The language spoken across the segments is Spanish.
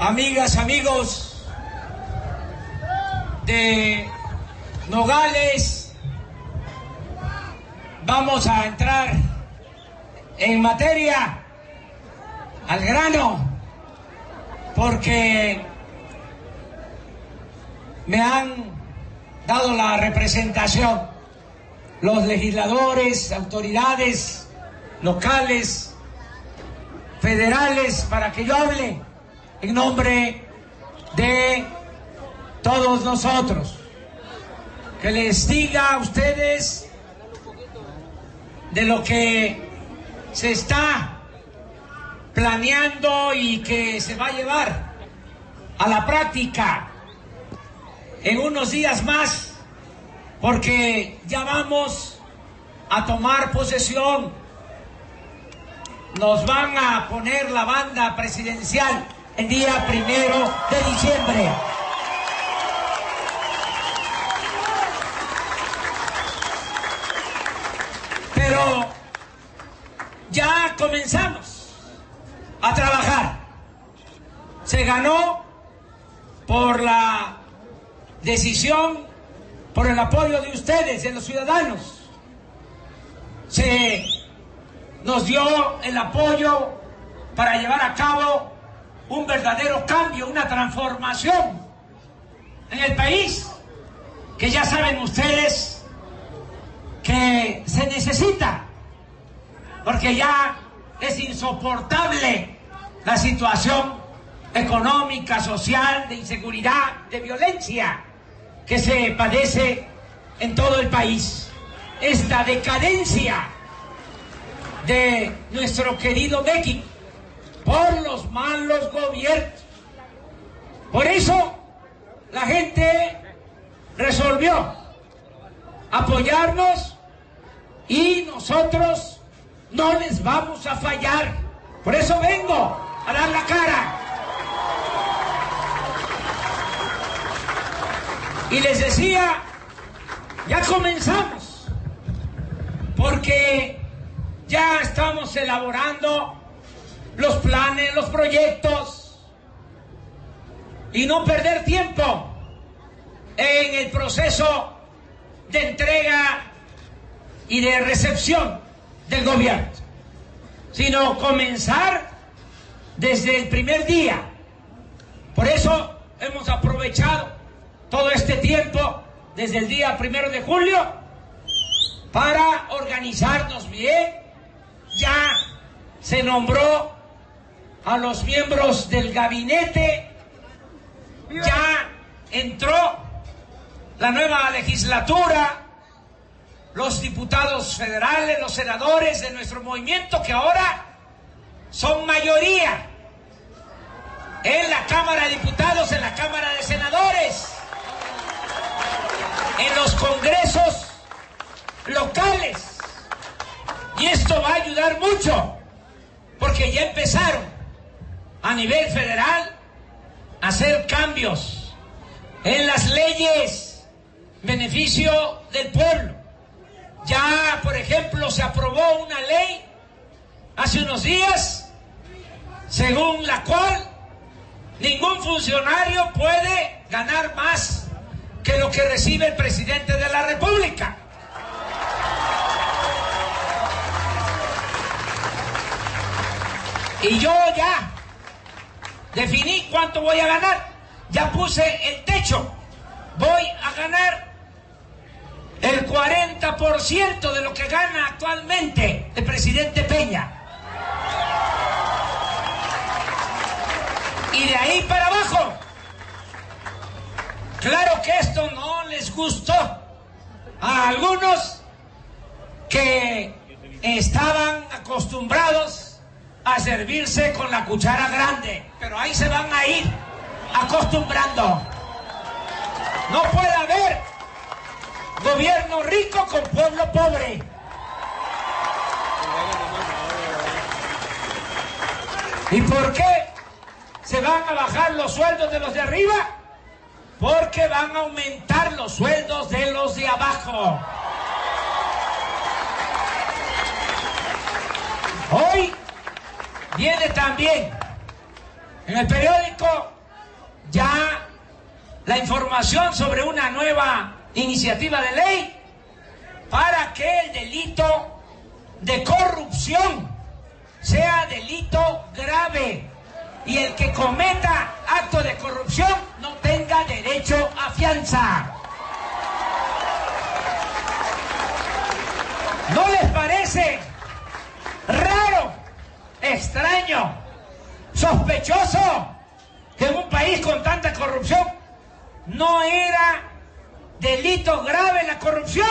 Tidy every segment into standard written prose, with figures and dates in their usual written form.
amigas, amigos de Nogales, vamos a entrar en materia, al grano, porque me han dado la representación los legisladores, autoridades locales, federales, para que yo hable en nombre de todos nosotros, que les diga a ustedes de lo que se está planeando y que se va a llevar a la práctica en unos días más, porque ya vamos a tomar posesión. Nos van a poner la banda presidencial el día 1 de diciembre. Pero ya comenzamos a trabajar. Se ganó por la decisión, por el apoyo de ustedes, de los ciudadanos. Se nos dio el apoyo para llevar a cabo un verdadero cambio, una transformación en el país, que ya saben ustedes que se necesita, porque ya es insoportable la situación económica, social, de inseguridad, de violencia que se padece en todo el país. Esta decadencia de nuestro querido México por los malos gobiernos. Por eso la gente resolvió apoyarnos y nosotros no les vamos a fallar. Por eso vengo a dar la cara. Y les decía, ya comenzamos, porque ya estamos elaborando los planes, los proyectos, y no perder tiempo en el proceso de entrega y de recepción del gobierno, sino comenzar desde el primer día. Por eso hemos aprovechado todo este tiempo, desde el día 1 de julio, para organizarnos bien. Ya se nombró a los miembros del gabinete, ya entró la nueva legislatura, los diputados federales, los senadores de nuestro movimiento, que ahora son mayoría en la Cámara de Diputados, en la Cámara de Senadores, en los congresos locales. Y esto va a ayudar mucho, porque ya empezaron a nivel federal a hacer cambios en las leyes, beneficio del pueblo. Ya, por ejemplo, se aprobó una ley hace unos días, según la cual ningún funcionario puede ganar más que lo que recibe el presidente de la República. Y yo ya definí cuánto voy a ganar. Ya puse el techo. Voy a ganar el 40% de lo que gana actualmente el presidente Peña. Y de ahí para abajo. Claro que esto no les gustó a algunos que estaban acostumbrados a servirse con la cuchara grande, pero ahí se van a ir acostumbrando. No puede haber gobierno rico con pueblo pobre. ¿Y por qué se van a bajar los sueldos de los de arriba? Porque van a aumentar los sueldos de los de abajo. Hoy viene también en el periódico ya la información sobre una nueva iniciativa de ley para que el delito de corrupción sea delito grave y el que cometa acto de corrupción no tenga derecho a fianza. ¿No les parece raro, extraño, sospechoso que en un país con tanta corrupción no era delito grave la corrupción?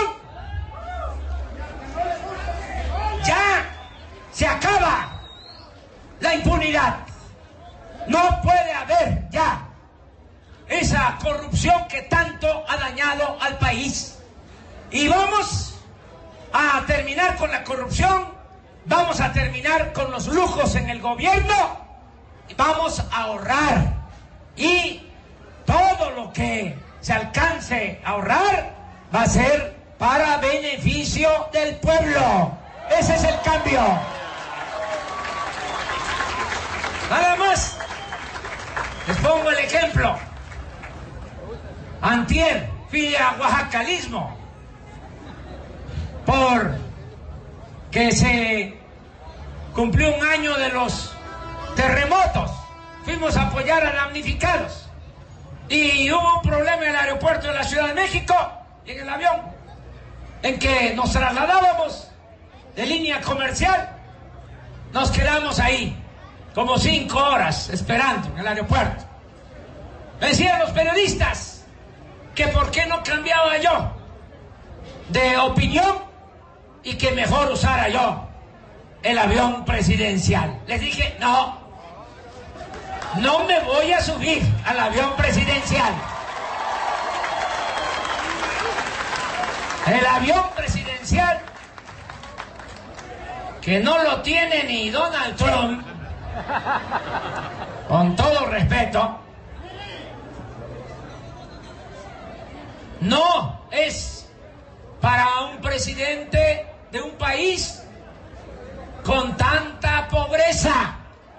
Ya se acaba la impunidad. No puede haber ya esa corrupción que tanto ha dañado al país. Y vamos a terminar con la corrupción, vamos a terminar con los lujos en el gobierno, vamos a ahorrar. Y todo lo que se alcance a ahorrar va a ser para beneficio del pueblo. Ese es el cambio. Nada más. Les pongo el ejemplo. Antier fui a Oaxacalismo por que se cumplió un año de los terremotos. Fuimos a apoyar a damnificados y hubo un problema en el aeropuerto de la Ciudad de México, en el avión, en que nos trasladábamos de línea comercial. Nos quedamos ahí como 5 horas esperando en el aeropuerto. Me decían los periodistas que por qué no cambiaba yo de opinión y que mejor usara yo el avión presidencial. Les dije, no me voy a subir al avión presidencial. El avión presidencial, que no lo tiene ni Donald Trump, con todo respeto, no es para un presidente de un país con tanta pobreza.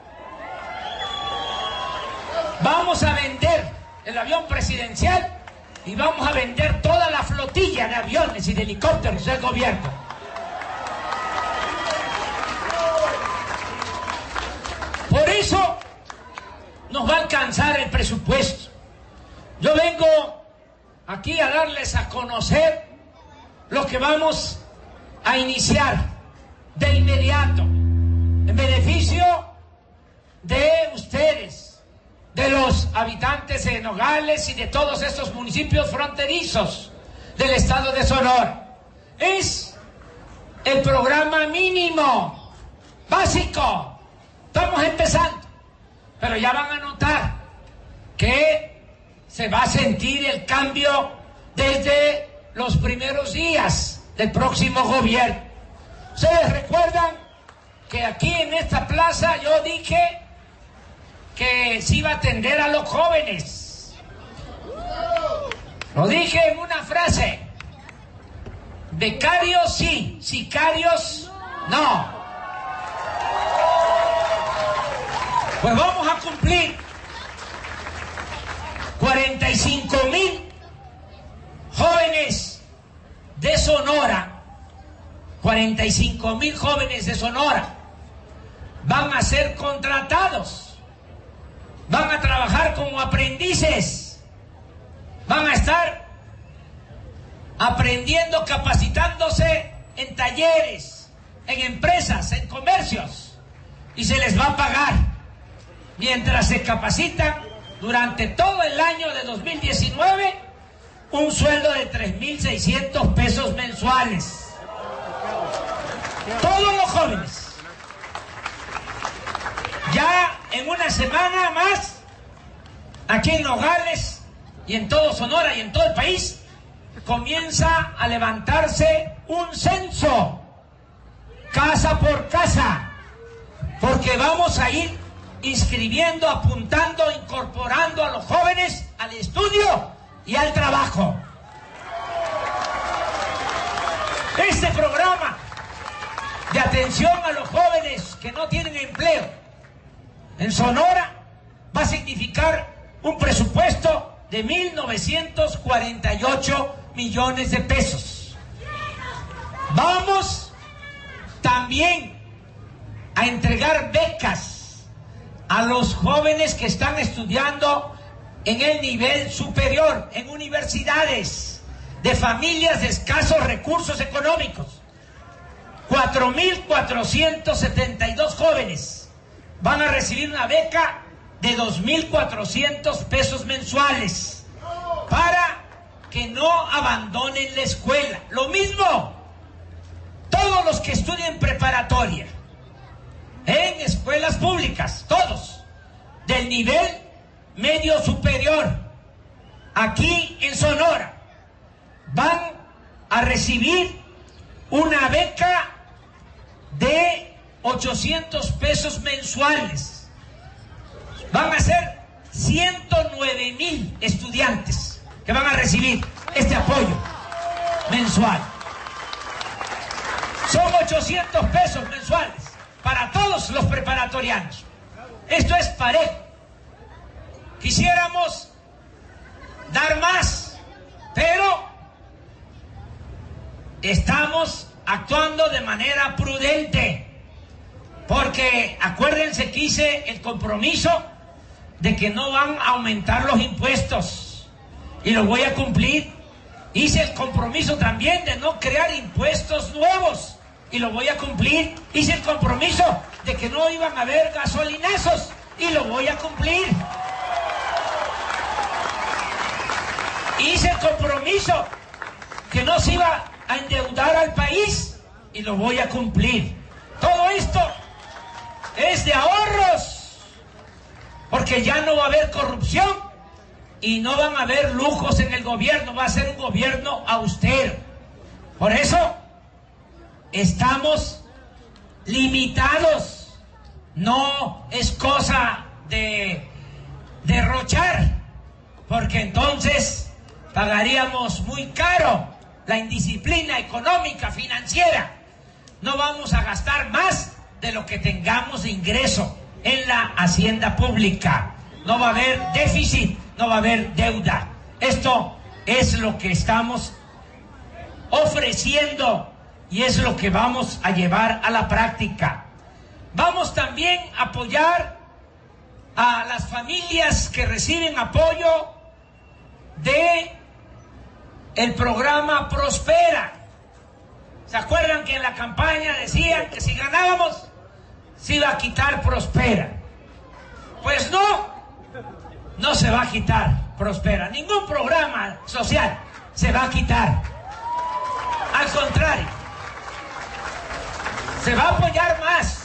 Vamos a vender el avión presidencial y vamos a vender toda la flotilla de aviones y de helicópteros del gobierno. Por eso nos va a alcanzar el presupuesto. Yo vengo aquí a darles a conocer lo que vamos a iniciar de inmediato en beneficio de ustedes, de los habitantes de Nogales y de todos estos municipios fronterizos del estado de Sonora. Es el programa mínimo básico. Estamos empezando, pero ya van a notar que se va a sentir el cambio desde los primeros días del próximo gobierno. Ustedes recuerdan que aquí en esta plaza yo dije que se iba a atender a los jóvenes. Lo dije en una frase: becarios sí, sicarios no. Pues vamos a cumplir 45,000 jóvenes de Sonora. 45,000 jóvenes de Sonora van a ser contratados, van a trabajar como aprendices, van a estar aprendiendo, capacitándose en talleres, en empresas, en comercios, y se les va a pagar mientras se capacitan durante todo el año de 2019 un sueldo de 3,600 pesos mensuales. Todos los jóvenes. Ya en una semana más, aquí en Nogales y en todo Sonora y en todo el país, comienza a levantarse un censo, casa por casa, porque vamos a ir inscribiendo, apuntando, incorporando a los jóvenes al estudio y al trabajo. Este programa de atención a los jóvenes que no tienen empleo en Sonora va a significar un presupuesto de 1.948 millones de pesos. Vamos también a entregar becas a los jóvenes que están estudiando en el nivel superior, en universidades de familias de escasos recursos económicos. 4.472 jóvenes van a recibir una beca de 2.400 pesos mensuales para que no abandonen la escuela. Lo mismo, todos los que estudien preparatoria en escuelas públicas, todos, del nivel medio superior, aquí en Sonora, van a recibir una beca de 800 pesos mensuales. Van a ser 109,000 estudiantes que van a recibir este apoyo mensual. Son 800 pesos mensuales para todos los preparatorianos. Esto es parejo. Quisiéramos dar más, pero estamos actuando de manera prudente, porque acuérdense que hice el compromiso de que no van a aumentar los impuestos y lo voy a cumplir. Hice el compromiso también de no crear impuestos nuevos y lo voy a cumplir. Hice el compromiso de que no iban a haber gasolinazos y lo voy a cumplir. Hice el compromiso que no se iba a endeudar al país y lo voy a cumplir. Todo esto es de ahorros, porque ya no va a haber corrupción y no van a haber lujos en el gobierno. Va a ser un gobierno austero. Por eso estamos limitados. No es cosa de derrochar, porque entonces pagaríamos muy caro la indisciplina económica, financiera. No vamos a gastar más de lo que tengamos de ingreso en la hacienda pública. No va a haber déficit, no va a haber deuda. Esto es lo que estamos ofreciendo y es lo que vamos a llevar a la práctica. Vamos también a apoyar a las familias que reciben apoyo de el programa Prospera. ¿Se acuerdan que en la campaña decían que si ganábamos se iba a quitar Prospera? Pues no se va a quitar Prospera. Ningún programa social se va a quitar. Al contrario, se va a apoyar más.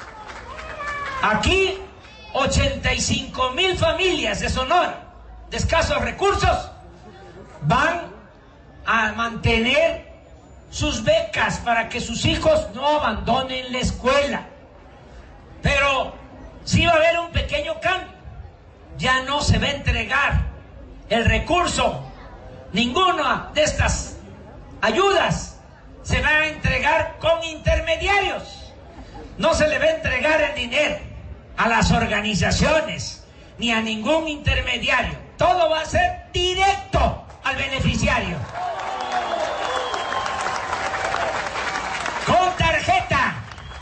Aquí 85,000 familias de Sonora de escasos recursos van a mantener sus becas para que sus hijos no abandonen la escuela. Pero sí va a haber un pequeño cambio. Ya no se va a entregar el recurso, ninguna de estas ayudas se va a entregar con intermediarios. No se le va a entregar el dinero a las organizaciones ni a ningún intermediario. Todo va a ser directo al beneficiario. Con tarjeta.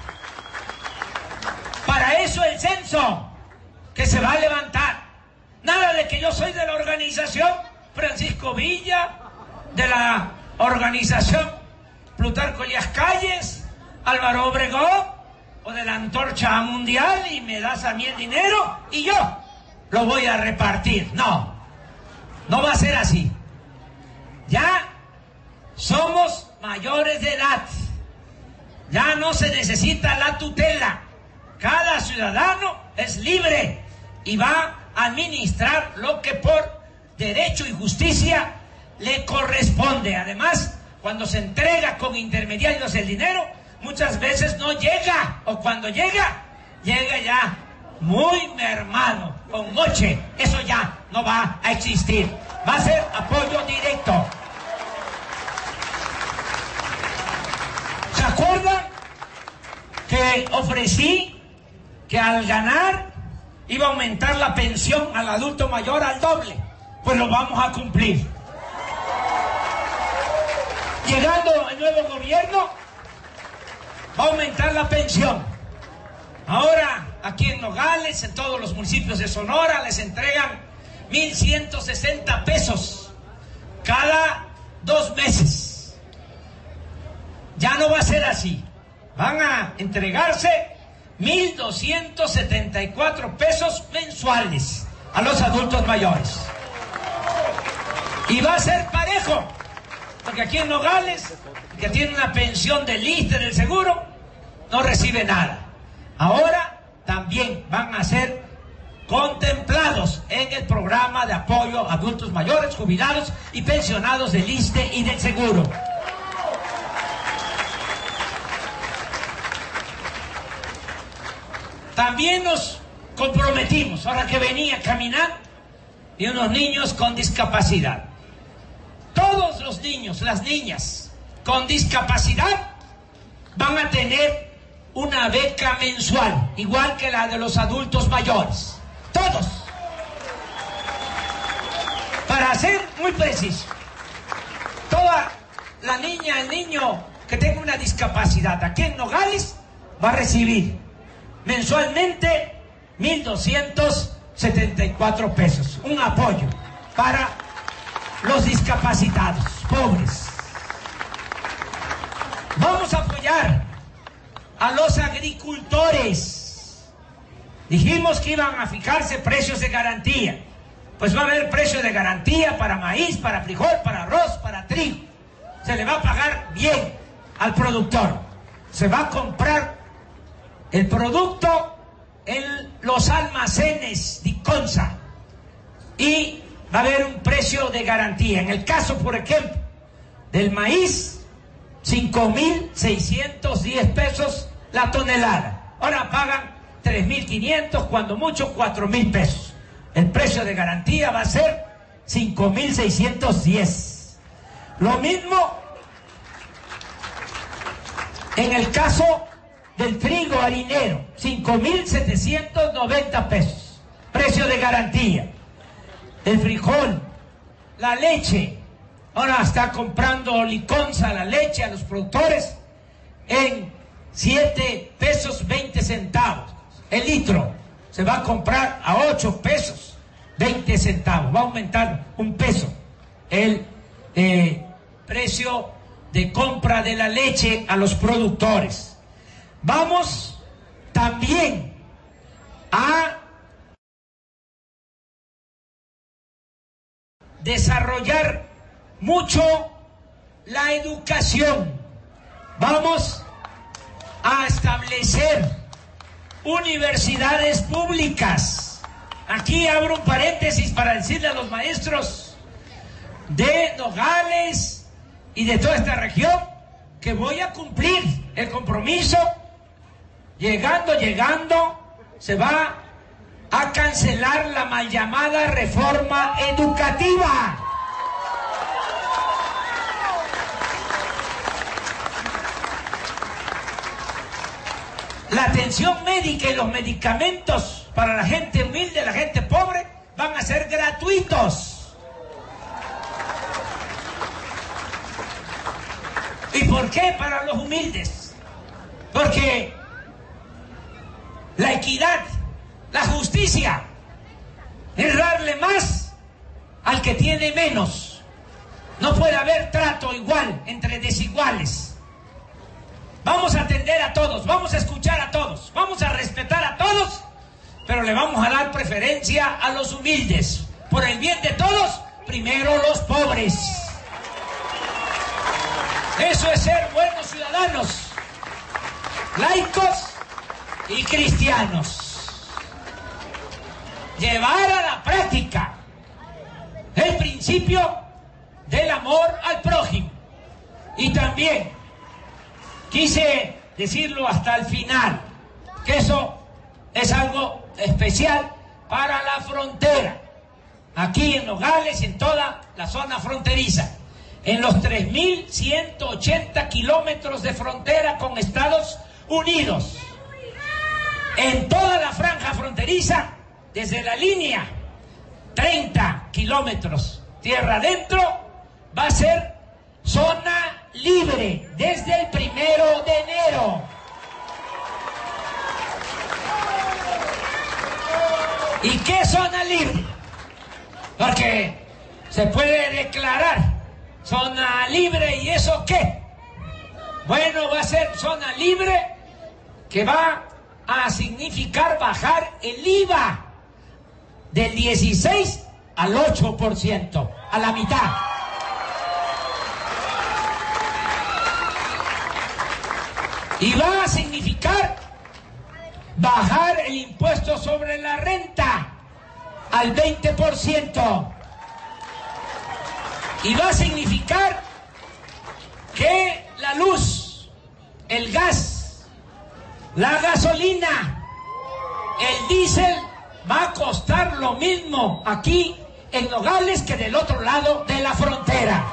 Para eso el censo que se va a levantar. Nada de que yo soy de la organización Francisco Villa, de la organización Plutarco Elías Calles, Álvaro Obregón o de la Antorcha Mundial y me das a mí el dinero y yo lo voy a repartir. No va a ser así. Ya somos mayores de edad. Ya no se necesita la tutela. Cada ciudadano es libre y va a administrar lo que por derecho y justicia le corresponde. Además, cuando se entrega con intermediarios el dinero, muchas veces no llega, o cuando llega ya muy mermado, con moche. Eso ya no va a existir. Va a ser apoyo directo. ¿Se acuerdan que ofrecí que al ganar iba a aumentar la pensión al adulto mayor al doble. Pues lo vamos a cumplir. Llegando el nuevo gobierno, va a aumentar la pensión. Ahora, aquí en Nogales, en todos los municipios de Sonora, les entregan 1,160 pesos cada 2 meses. Ya no va a ser así. Van a entregarse 1,274 pesos mensuales a los adultos mayores. Y va a ser parejo, porque aquí en Nogales, que tiene una pensión del ISSSTE, del seguro, no recibe nada. Ahora también van a ser contemplados en el programa de apoyo a adultos mayores, jubilados y pensionados del ISSSTE y del seguro. También nos comprometimos, ahora que venía caminando, y unos niños con discapacidad. Todos los niños, las niñas con discapacidad van a tener una beca mensual, igual que la de los adultos mayores. Todos. Para ser muy preciso, toda la niña, el niño que tenga una discapacidad aquí en Nogales va a recibir mensualmente 1,274 pesos. Un apoyo para los discapacitados, pobres. Vamos a apoyar a los agricultores. Dijimos que iban a fijarse precios de garantía. Pues va a haber precio de garantía para maíz, para frijol, para arroz, para trigo. Se le va a pagar bien al productor. Se va a comprar el producto en los almacenes de Iconza y va a haber un precio de garantía. En el caso, por ejemplo, del maíz, 5,610 pesos la tonelada. Ahora pagan 3,500, cuando mucho 4,000 pesos. El precio de garantía va a ser 5,610. Lo mismo en el caso del trigo harinero, 5,790 pesos. Precio de garantía. El frijol, la leche. Ahora está comprando Liconza la leche a los productores en 7 pesos 20 centavos. El litro se va a comprar a 8 pesos 20 centavos. Va a aumentar 1 peso el precio de compra de la leche a los productores. Vamos también a desarrollar mucho la educación. Vamos a establecer universidades públicas. Aquí abro un paréntesis para decirle a los maestros de Nogales y de toda esta región que voy a cumplir el compromiso. Llegando, se va a cancelar la mal llamada reforma educativa. La atención médica y los medicamentos para la gente humilde, la gente pobre, van a ser gratuitos. ¿Y por qué para los humildes? Porque la equidad, la justicia, es darle más al que tiene menos. No puede haber trato igual entre desiguales. Vamos a atender a todos, vamos a escuchar a todos, vamos a respetar a todos, pero le vamos a dar preferencia a los humildes. Por el bien de todos, primero los pobres. Eso es ser buenos ciudadanos, laicos y cristianos. Llevar a la práctica el principio del amor al prójimo. Y también quise decirlo hasta el final, que eso es algo especial para la frontera, aquí en Nogales y en toda la zona fronteriza, en los 3,180 kilómetros de frontera con Estados Unidos. En toda la franja fronteriza desde la línea 30 kilómetros tierra adentro, va a ser zona libre desde el 1 de enero. ¿Y qué es zona libre? Porque se puede declarar zona libre, ¿y eso qué? Bueno, va a ser zona libre que va a significar bajar el IVA del 16 al 8%, a la mitad. Y va a significar bajar el impuesto sobre la renta al 20%. Y va a significar que la luz, el gas, la gasolina, el diésel va a costar lo mismo aquí en Nogales que del otro lado de la frontera.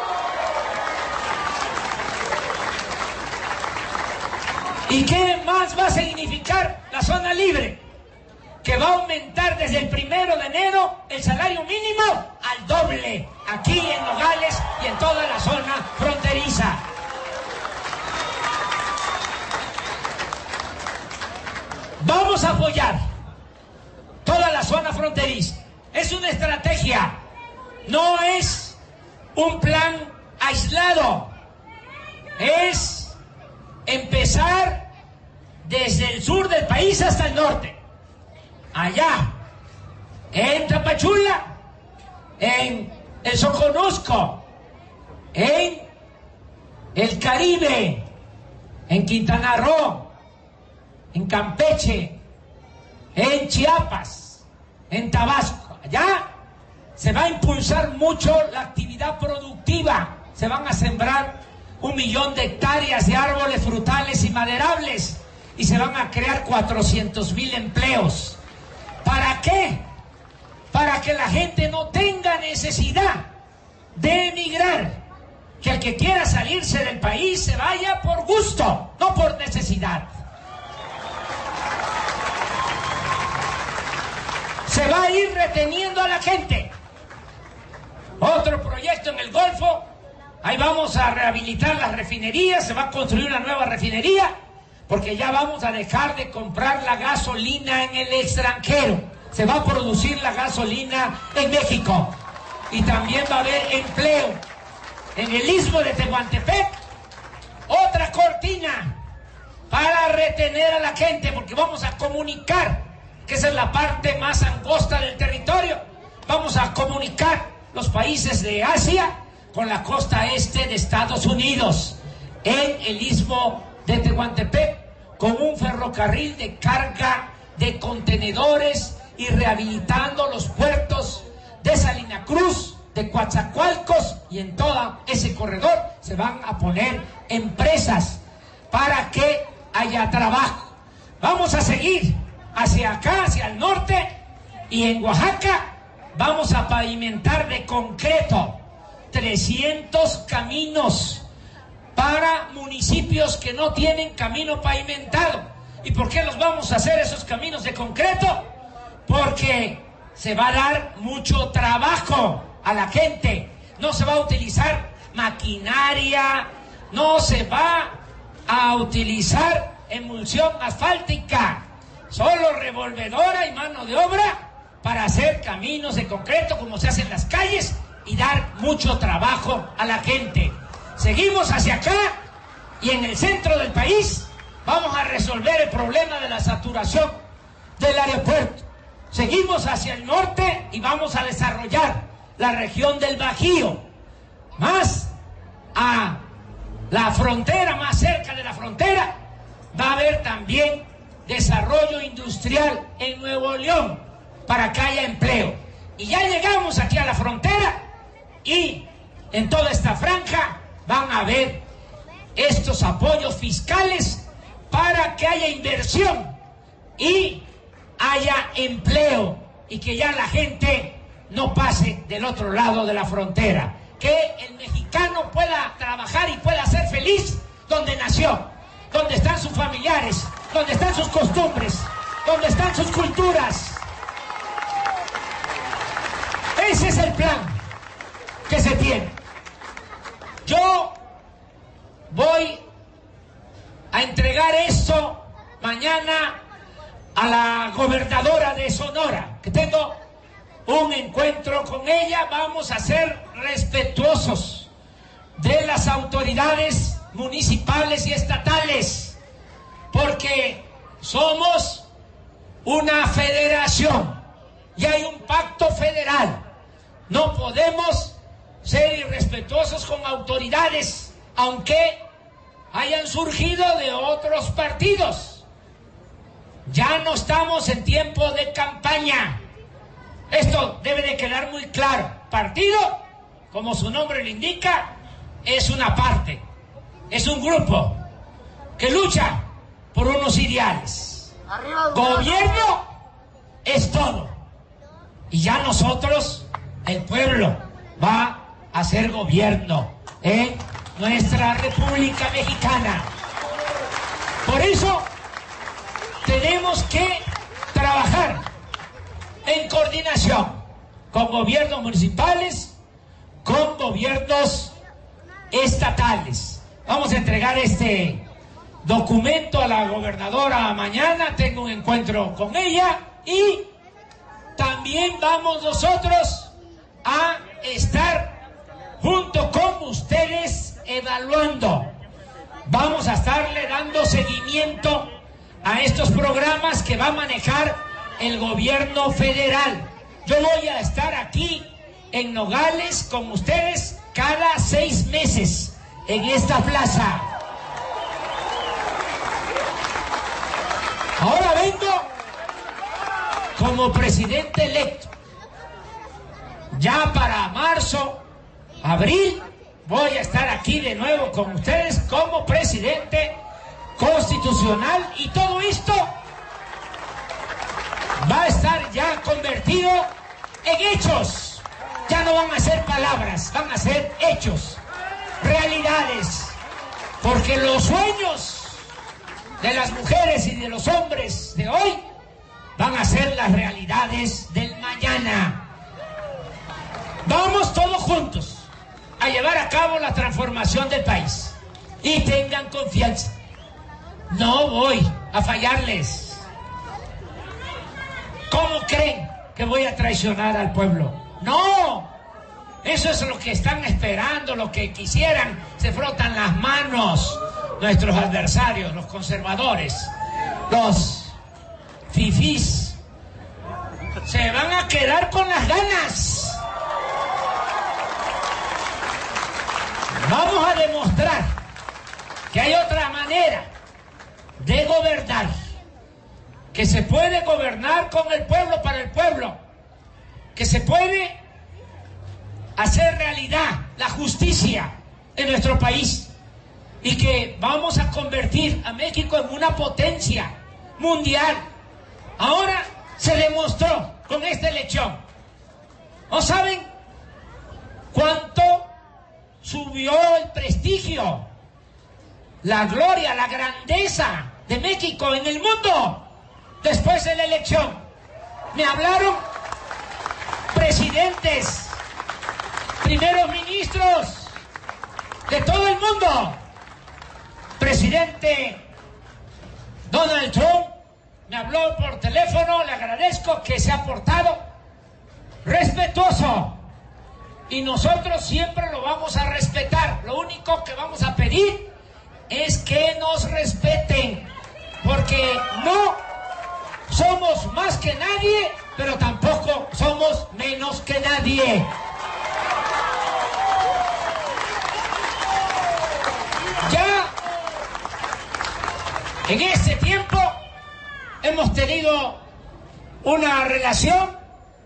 ¿Y qué más va a significar la zona libre? Que va a aumentar desde el 1 de enero el salario mínimo al doble, aquí en Nogales y en toda la zona fronteriza. Vamos a apoyar toda la zona fronteriza. Es una estrategia, no es un plan aislado. Es empezar desde el sur del país hasta el norte. Allá, en Tapachula, en el Soconusco, en el Caribe, en Quintana Roo, en Campeche, en Chiapas, en Tabasco. Allá se va a impulsar mucho la actividad productiva. Se van a sembrar 1 millón de hectáreas de árboles frutales y maderables y se van a crear 400,000 empleos. ¿Para qué? Para que la gente no tenga necesidad de emigrar. Que el que quiera salirse del país se vaya por gusto, no por necesidad. Se va a ir reteniendo a la gente. Otro proyecto en el Golfo, ahí vamos a rehabilitar las refinerías, se va a construir una nueva refinería, porque ya vamos a dejar de comprar la gasolina en el extranjero. Se va a producir la gasolina en México. Y también va a haber empleo en el istmo de Tehuantepec. Otra cortina para retener a la gente, porque vamos a comunicar, que esa es la parte más angosta del territorio. Vamos a comunicar los países de Asia con la costa este de Estados Unidos, en el istmo de Tehuantepec, con un ferrocarril de carga de contenedores y rehabilitando los puertos de Salina Cruz, de Coatzacoalcos, y en todo ese corredor se van a poner empresas para que haya trabajo. Vamos a seguir hacia acá, hacia el norte, y en Oaxaca vamos a pavimentar de concreto 300 caminos para municipios que no tienen camino pavimentado. ¿Y por qué los vamos a hacer esos caminos de concreto? Porque se va a dar mucho trabajo a la gente. No se va a utilizar maquinaria, no se va a utilizar emulsión asfáltica, solo revolvedora y mano de obra para hacer caminos de concreto como se hace en las calles y dar mucho trabajo a la gente. Seguimos hacia acá y en el centro del país vamos a resolver el problema de la saturación del aeropuerto. Seguimos hacia el norte y vamos a desarrollar la región del Bajío, más a la frontera, más cerca de la frontera, va a haber también desarrollo industrial en Nuevo León para que haya empleo. Y ya llegamos aquí a la frontera y en toda esta franja van a haber estos apoyos fiscales para que haya inversión y haya empleo y que ya la gente no pase del otro lado de la frontera. Que el mexicano pueda trabajar y pueda ser feliz donde nació, donde están sus familiares, donde están sus costumbres, donde están sus culturas. Ese es el plan que se tiene. Yo voy a entregar esto mañana a la gobernadora de Sonora, que tengo un encuentro con ella. Vamos a ser respetuosos de las autoridades municipales y estatales, porque somos una federación y hay un pacto federal. No podemos ser irrespetuosos con autoridades, aunque hayan surgido de otros partidos. Ya no estamos en tiempo de campaña. Esto debe de quedar muy claro. Partido, como su nombre lo indica, es una parte, es un grupo que lucha por unos ideales. Gobierno es todo. Y ya nosotros, el pueblo, va a hacer gobierno en nuestra República Mexicana. Por eso tenemos que trabajar en coordinación con gobiernos municipales, con gobiernos estatales. Vamos a entregar este documento a la gobernadora mañana. Tengo un encuentro con ella y también vamos nosotros a estar junto con ustedes evaluando. Vamos a estarle dando seguimiento a estos programas que va a manejar el gobierno federal. Yo voy a estar aquí en Nogales con ustedes cada 6 meses en esta plaza. Ahora vengo como presidente electo. Ya para marzo, abril, voy a estar aquí de nuevo con ustedes como presidente constitucional, y todo esto va a estar ya convertido en hechos. Ya no van a ser palabras, van a ser hechos, realidades, porque los sueños de las mujeres y de los hombres de hoy van a ser las realidades del mañana. Vamos todos juntos a llevar a cabo la transformación del país, y tengan confianza, no voy a fallarles. ¿Cómo creen que voy a traicionar al pueblo? No, eso es lo que están esperando, lo que quisieran. Se frotan las manos nuestros adversarios, los conservadores, los fifís. Se van a quedar con las ganas. Vamos a demostrar que hay otra manera de gobernar, que se puede gobernar con el pueblo, para el pueblo, que se puede hacer realidad la justicia en nuestro país, y que vamos a convertir a México en una potencia mundial. Ahora se demostró con esta elección. ¿No saben cuánto subió el prestigio, la gloria, la grandeza de México en el mundo después de la elección? Me hablaron presidentes, primeros ministros de todo el mundo. Presidente Donald Trump me habló por teléfono, le agradezco que se ha portado respetuoso, y nosotros siempre lo vamos a respetar. Lo único que vamos a pedir es que nos respeten, porque no somos más que nadie, pero tampoco somos menos que nadie. Ya en este tiempo hemos tenido una relación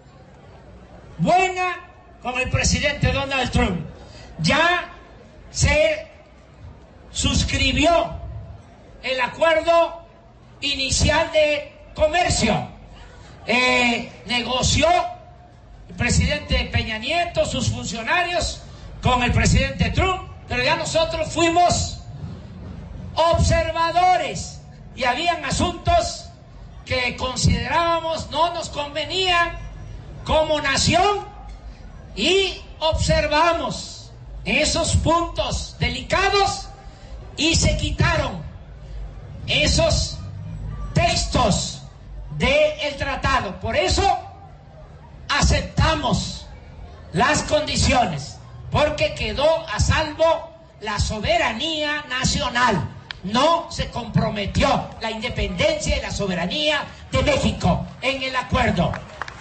buena con el presidente Donald Trump. Ya se suscribió el acuerdo inicial de comercio. Negoció el presidente Peña Nieto, sus funcionarios, con el presidente Trump, pero ya nosotros fuimos observadores, y habían asuntos que considerábamos no nos convenían como nación y observamos esos puntos delicados y se quitaron esos textos del tratado. Por eso aceptamos las condiciones, porque quedó a salvo la soberanía nacional. No se comprometió la independencia y la soberanía de México en el acuerdo.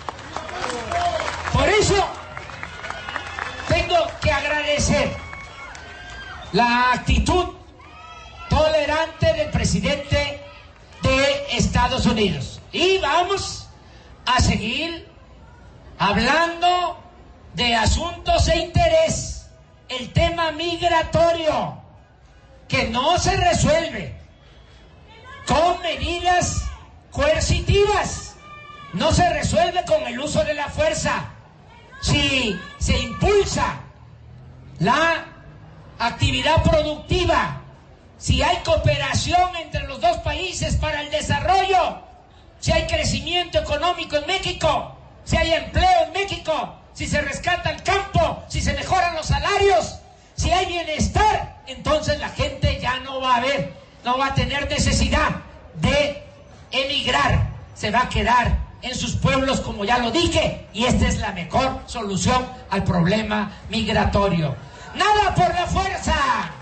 Por eso tengo que agradecer la actitud tolerante del presidente de Estados Unidos. Y vamos a seguir hablando de asuntos de interés. El tema migratorio, que no se resuelve con medidas coercitivas, no se resuelve con el uso de la fuerza. Si se impulsa la actividad productiva, si hay cooperación entre los dos países para el desarrollo, si hay crecimiento económico en México, si hay empleo en México, si se rescata el campo, si se mejoran los salarios, si hay bienestar, entonces la gente ya no va a tener necesidad de emigrar, se va a quedar en sus pueblos, como ya lo dije, y esta es la mejor solución al problema migratorio. Nada por la fuerza,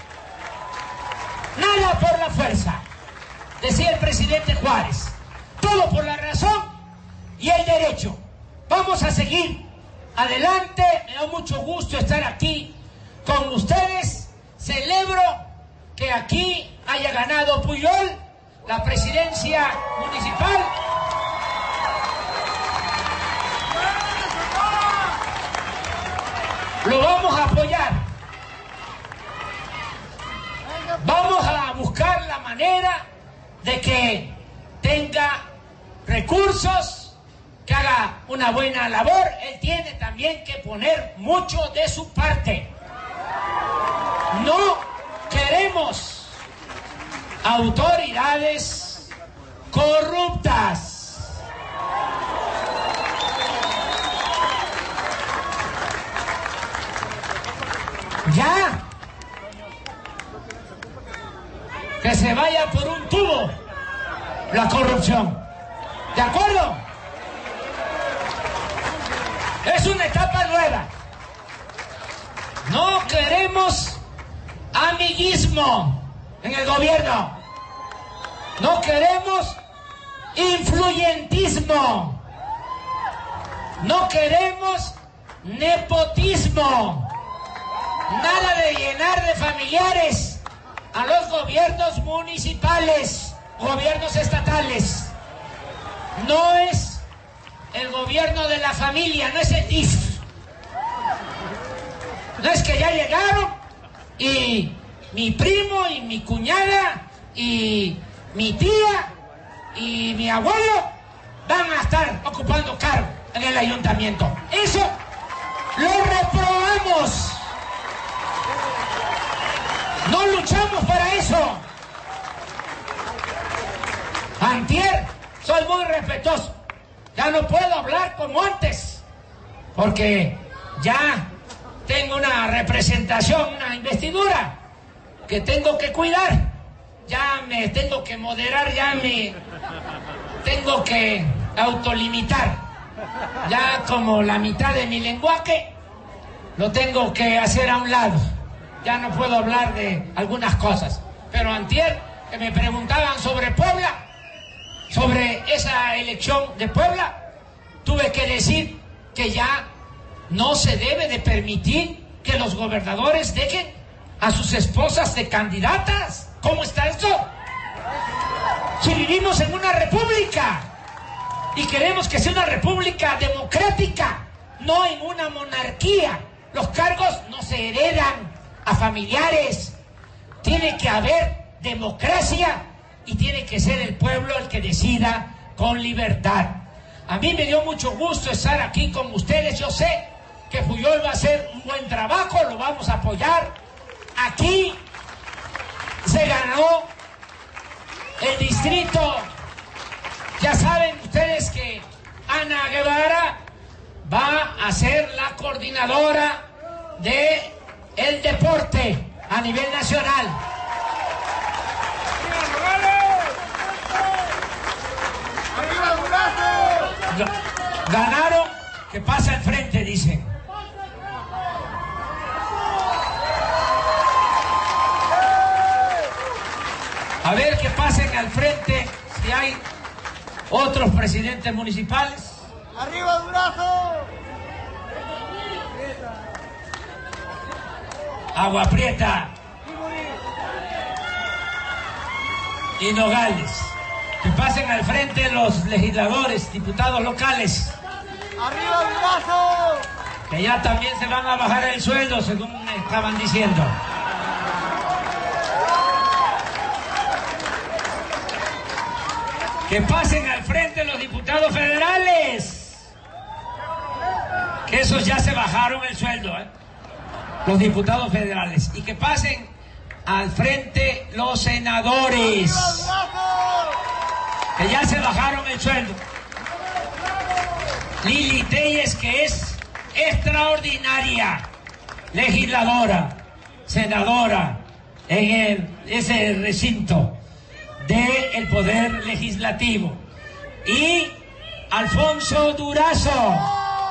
nada por la fuerza, decía el presidente Juárez, todo por la razón y el derecho. Vamos a seguir adelante, me da mucho gusto estar aquí con ustedes. Celebro que aquí haya ganado Pujol la presidencia municipal. Lo vamos a apoyar. Vamos a buscar la manera de que tenga recursos, que haga una buena labor. Él tiene también que poner mucho de su parte. No queremos autoridades corruptas. Ya, que se vaya por un tubo la corrupción. ¿De acuerdo? Es una etapa nueva. No queremos amiguismo en el gobierno. No queremos influyentismo. No queremos nepotismo. Nada de llenar de familiares a los gobiernos municipales, gobiernos estatales. No es el gobierno de la familia, no es el DIF. No es que ya llegaron y mi primo y mi cuñada y mi tía y mi abuelo van a estar ocupando cargo en el ayuntamiento. Eso lo reprobamos. No luchamos para eso. Antier, soy muy respetuoso. Ya no puedo hablar como antes, porque ya tengo una representación, una investidura que tengo que cuidar. Ya me tengo que moderar, ya me tengo que autolimitar. Ya como la mitad de mi lenguaje lo tengo que hacer a un lado. Ya no puedo hablar de algunas cosas. Pero antier, que me preguntaban sobre Puebla, sobre esa elección de Puebla, tuve que decir que ya no se debe de permitir que los gobernadores dejen a sus esposas de candidatas. ¿Cómo está esto? Si vivimos en una república y queremos que sea una república democrática, no en una monarquía. Los cargos no se heredan a familiares. Tiene que haber democracia y tiene que ser el pueblo el que decida con libertad. A mí me dio mucho gusto estar aquí con ustedes. Yo sé que Pujol va a hacer un buen trabajo, lo vamos a apoyar. Aquí se ganó el distrito. Ya saben ustedes que Ana Guevara va a hacer la coordinadora de el deporte a nivel nacional. Ganaron, que pasa al frente, dicen. A ver que pasen al frente si hay otros presidentes municipales. ¡Arriba Durazo! Agua Prieta y Nogales. Que pasen al frente los legisladores, diputados locales. ¡Arriba Durazo! Que ya también se van a bajar el sueldo, según me estaban diciendo. Que pasen al frente los diputados federales. Que esos ya se bajaron el sueldo, los diputados federales. Y que pasen al frente los senadores. Que ya se bajaron el sueldo. Lili Telles, que es extraordinaria legisladora, senadora en ese recinto del Poder Legislativo. Y Alfonso Durazo.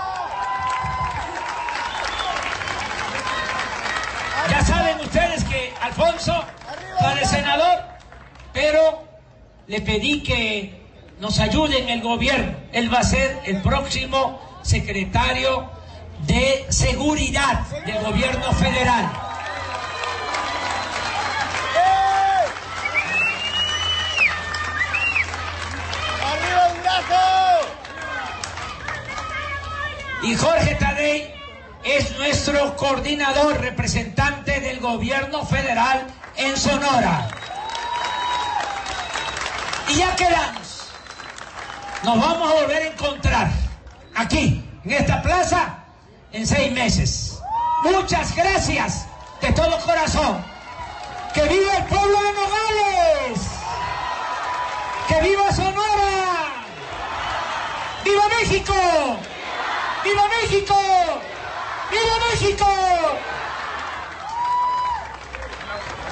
Ya saben ustedes que Alfonso para el senador, pero le pedí que nos ayude en el gobierno. Él va a ser el próximo secretario de Seguridad del gobierno federal. Y Jorge Tadei es nuestro coordinador, representante del gobierno federal en Sonora. Y ya quedamos. Nos vamos a volver a encontrar aquí, en esta plaza, en 6 meses. Muchas gracias de todo corazón. ¡Que viva el pueblo de Nogales! ¡Que viva Sonora! ¡Viva México! ¡Viva México! ¡Viva México!